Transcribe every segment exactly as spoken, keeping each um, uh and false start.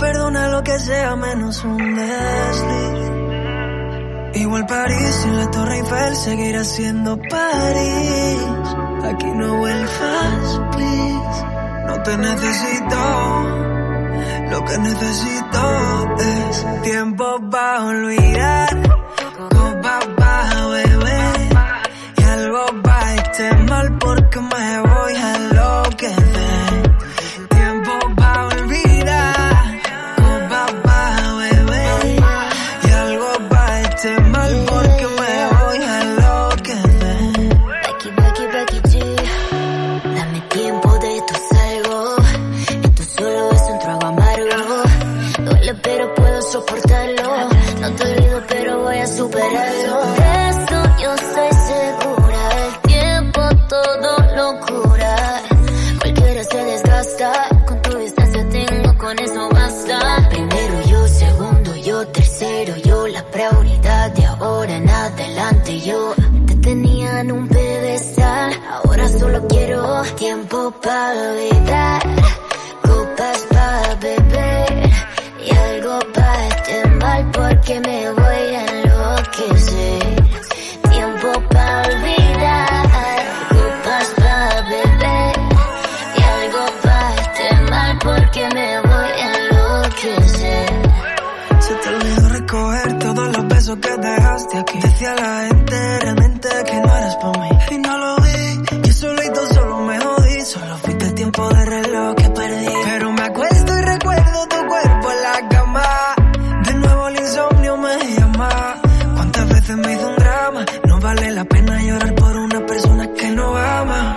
perdona lo que sea menos un desliz. Igual París y la Torre Eiffel seguirá siendo París. Aquí no vuelvas, please. No te necesito. Lo que necesito es tiempo para olvidar, copas para beber y algo para este mal porque me voy a enloquecer. Tiempo para olvidar, copas para beber y algo para este mal porque me voy a enloquecer. Becky, Becky, Becky G, dame tiempo de esto salgo. Esto solo es un trago amargo. Duele pero puedo soportarlo. No te olvido pero voy a superarlo. De esto yo soy segura. El tiempo todo lo cura. Cualquiera se desgasta. Con tu distancia tengo, con eso basta. Primero yo, segundo yo, tercero yo. La prioridad de ahora en adelante yo. Te tenía en un pedestal. Ahora solo quiero tiempo para olvidar. Copas para beber y algo para este mal porque me voy a enloquecer. Tiempo para olvidar, copas para beber y algo para este mal porque me voy a enloquecer. Se te olvidó recoger todos los besos que dejaste aquí. Decía la gente realmente que no eras para mí y no lo vi. Yo solito solo me jodí. Solo fuiste el tiempo de reloj que perdí. Pero me acuesto y recuerdo tu cuerpo en la cama. De nuevo el insomnio me llama. Cuántas veces me hizo un drama. No vale la pena llorar por una persona que no ama.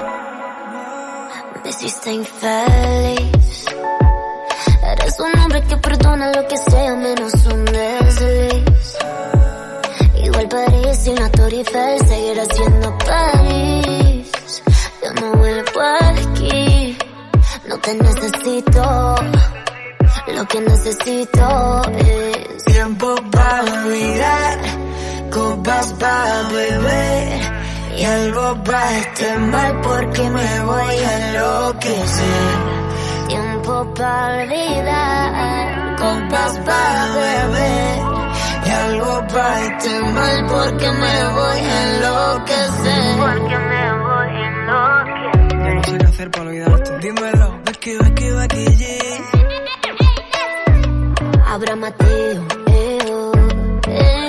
Me hiciste infeliz. Eres un hombre que perdona lo que sea menos un desliz. Igual París y la Torre Eiffel seguirá siendo París. Yo no vuelvo aquí. No te necesito. Lo que necesito es tiempo para olvidar, copas para beber y algo para este mal porque me voy a enloquecer. tiempo para olvidar, Copas para beber y algo para este mal porque me voy a enloquecer. porque me voy a enloquecer. Ya no sé qué hacer para olvidarte. Dímelo, Becky, Becky, Becky G. Abra Mateo, eh, oh, eh.